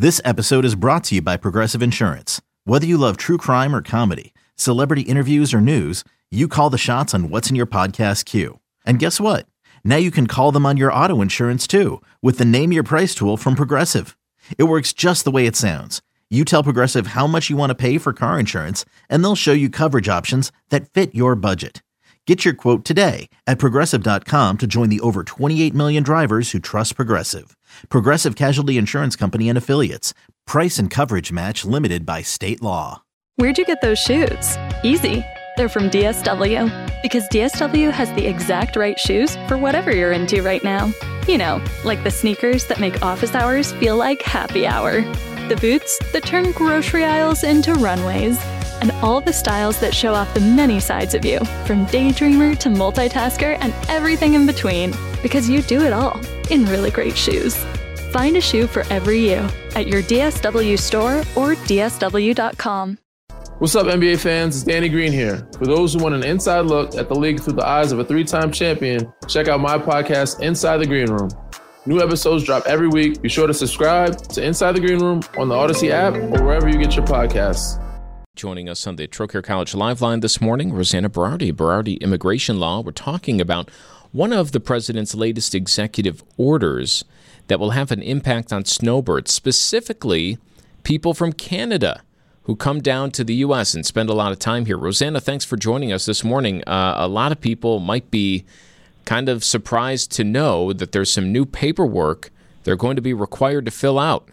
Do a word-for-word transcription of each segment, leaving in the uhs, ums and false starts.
This episode is brought to you by Progressive Insurance. Whether you love true crime or comedy, celebrity interviews or news, you call the shots on what's in your podcast queue. And guess what? Now you can call them on your auto insurance too with the Name Your Price tool from Progressive. It works just the way it sounds. You tell Progressive how much you want to pay for car insurance, and they'll show you coverage options that fit your budget. Get your quote today at progressive dot com to join the over twenty-eight million drivers who trust Progressive. Progressive Casualty Insurance Company and Affiliates. Price and coverage match limited by state law. Where'd you get those shoes? Easy. They're from D S W. Because D S W has the exact right shoes for whatever you're into right now. You know, like the sneakers that make office hours feel like happy hour. The boots that turn grocery aisles into runways. And all the styles that show off the many sides of you, from daydreamer to multitasker and everything in between. Because you do it all in really great shoes. Find a shoe for every you at your D S W store or D S W dot com. What's up, N B A fans? It's Danny Green here. For those who want an inside look at the league through the eyes of a three-time champion, check out my podcast, Inside the Green Room. New episodes drop every week. Be sure to subscribe to Inside the Green Room on the Odyssey app or wherever you get your podcasts. Joining us on the Trocaire College Live Line this morning, Rosanna Berardi, Berardi Immigration Law. We're talking about one of the president's latest executive orders that will have an impact on snowbirds, specifically people from Canada who come down to the U S and spend a lot of time here. Rosanna, thanks for joining us this morning. Uh, a lot of people might be kind of surprised to know that there's some new paperwork they're going to be required to fill out.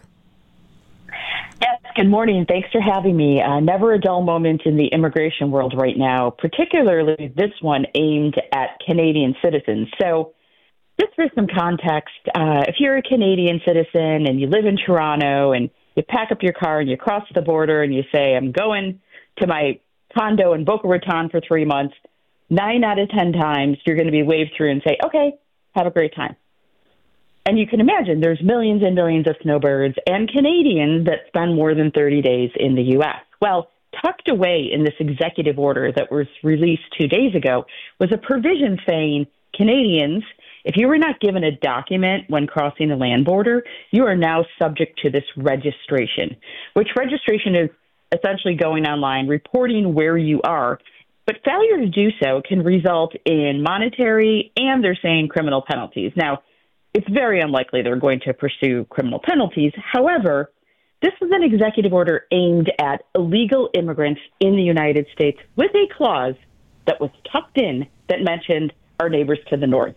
Yes, good morning. Thanks for having me. Uh, never a dull moment in the immigration world right now, particularly this one aimed at Canadian citizens. So just for some context, uh, if you're a Canadian citizen and you live in Toronto and you pack up your car and you cross the border and you say, I'm going to my condo in Boca Raton for three months, nine out of ten times you're going to be waved through and say, okay, have a great time. And you can imagine there's millions and millions of snowbirds and Canadians that spend more than thirty days in the U S. Well, tucked away in this executive order that was released two days ago was a provision saying Canadians, if you were not given a document when crossing the land border, you are now subject to this registration, which registration is essentially going online, reporting where you are. But failure to do so can result in monetary and they're saying criminal penalties. Now, it's very unlikely they're going to pursue criminal penalties. However, this was an executive order aimed at illegal immigrants in the United States with a clause that was tucked in that mentioned our neighbors to the north.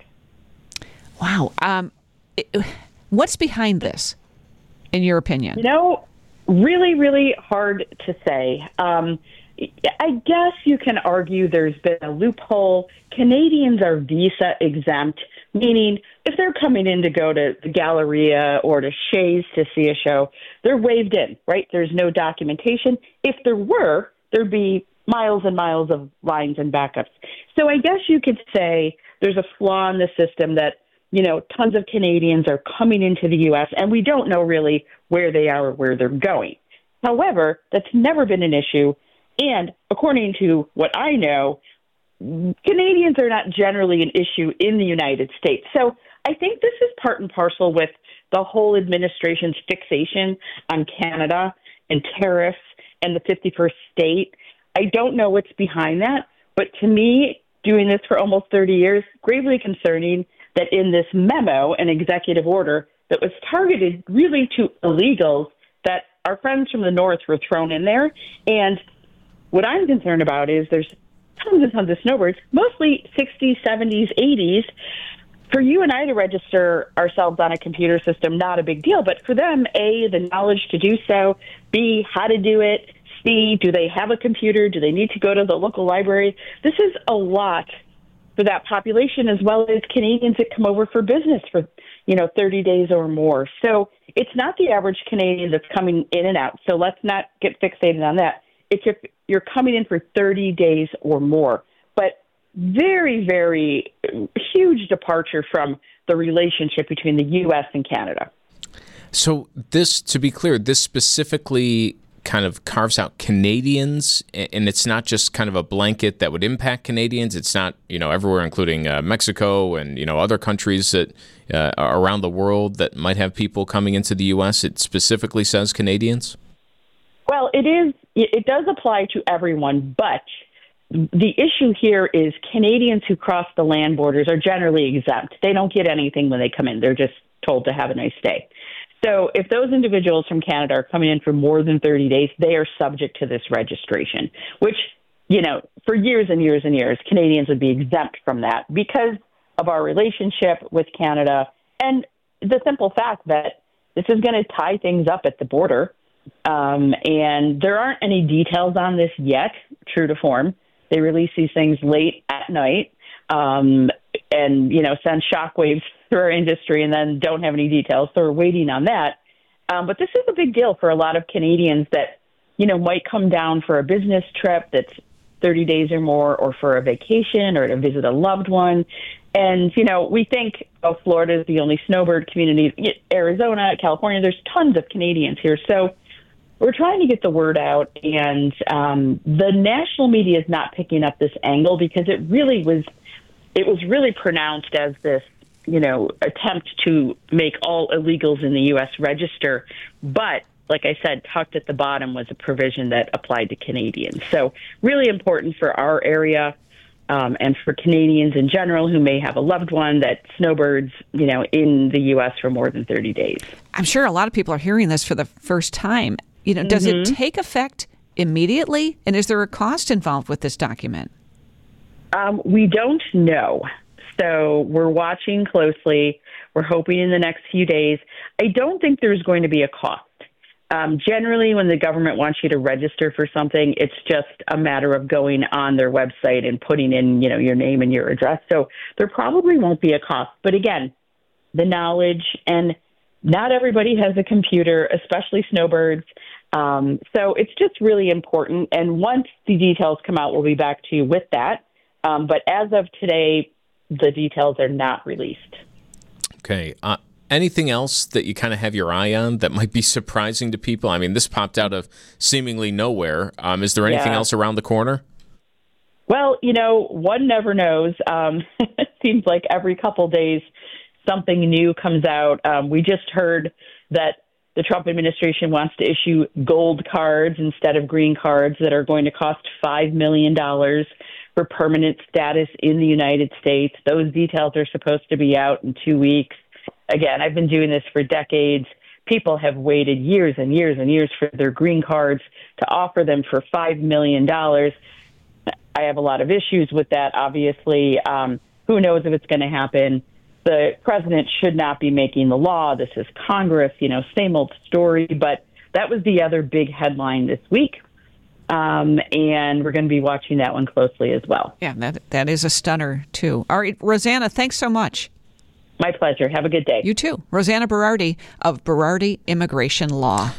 Wow. Um, it, what's behind this, in your opinion? You know, really, really hard to say. Um, I guess you can argue there's been a loophole. Canadians are visa exempt, meaning if they're coming in to go to the Galleria or to Shays to see a show, they're waved in, right? There's no documentation. If there were, there'd be miles and miles of lines and backups. So I guess you could say there's a flaw in the system that, you know, tons of Canadians are coming into the U S and we don't know really where they are or where they're going. However, that's never been an issue. And according to what I know, Canadians are not generally an issue in the United States. So I think this is part and parcel with the whole administration's fixation on Canada and tariffs and the fifty-first state. I don't know what's behind that, but to me, doing this for almost thirty years, gravely concerning that in this memo, an executive order that was targeted really to illegals, that our friends from the north were thrown in there. And what I'm concerned about is there's tons and tons of snowbirds, mostly sixties, seventies, eighties. For you and I to register ourselves on a computer system, not a big deal. But for them, A, the knowledge to do so, B, how to do it, C, do they have a computer? Do they need to go to the local library? This is a lot for that population, as well as Canadians that come over for business for, you know, thirty days or more. So it's not the average Canadian that's coming in and out. So let's not get fixated on that. It's if you're coming in for thirty days or more. But very, very huge departure from the relationship between the U S and Canada. So this, to be clear, this specifically kind of carves out Canadians, and it's not just kind of a blanket that would impact Canadians. It's not, you know, everywhere, including uh, Mexico and, you know, other countries that uh, around the world that might have people coming into the U S. It specifically says Canadians. Well, it is. It does apply to everyone, but the issue here is Canadians who cross the land borders are generally exempt. They don't get anything when they come in. They're just told to have a nice day. So if those individuals from Canada are coming in for more than thirty days, they are subject to this registration, which, you know, for years and years and years, Canadians would be exempt from that because of our relationship with Canada and the simple fact that this is going to tie things up at the border. Um, and there aren't any details on this yet, true to form. They release these things late at night um, and, you know, send shockwaves through our industry and then don't have any details. So we're waiting on that. Um, but this is a big deal for a lot of Canadians that, you know, might come down for a business trip that's thirty days or more, or for a vacation or to visit a loved one. And, you know, we think, oh, Florida is the only snowbird community. Arizona, California, there's tons of Canadians here. So we're trying to get the word out, and um, the national media is not picking up this angle because it really was, it was really pronounced as this, you know, attempt to make all illegals in the U S register. But like I said, tucked at the bottom was a provision that applied to Canadians. So really important for our area um, and for Canadians in general who may have a loved one that snowbirds, you know, in the U S for more than thirty days. I'm sure a lot of people are hearing this for the first time. You know, does mm-hmm. it take effect immediately? And is there a cost involved with this document? Um, we don't know. So we're watching closely. We're hoping in the next few days. I don't think there's going to be a cost. Um, generally, when the government wants you to register for something, it's just a matter of going on their website and putting in, you know, your name and your address. So there probably won't be a cost. But again, the knowledge, and not everybody has a computer, especially snowbirds. Um, so it's just really important. And once the details come out, we'll be back to you with that. Um, but as of today, the details are not released. Okay. Uh, anything else that you kind of have your eye on that might be surprising to people? I mean, this popped out of seemingly nowhere. Um, is there anything yeah. else around the corner? Well, you know, one never knows. Um, it seems like every couple days something new comes out. Um, we just heard that the Trump administration wants to issue gold cards instead of green cards that are going to cost five million dollars for permanent status in the United States. Those details are supposed to be out in two weeks. Again, I've been doing this for decades. People have waited years and years and years for their green cards to offer them for five million dollars. I have a lot of issues with that, obviously. Um, who knows if it's going to happen? The president should not be making the law. This is Congress, you know, same old story. But that was the other big headline this week. Um, and we're going to be watching that one closely as well. Yeah, that that is a stunner, too. All right, Rosanna, thanks so much. My pleasure. Have a good day. You too. Rosanna Berardi of Berardi Immigration Law.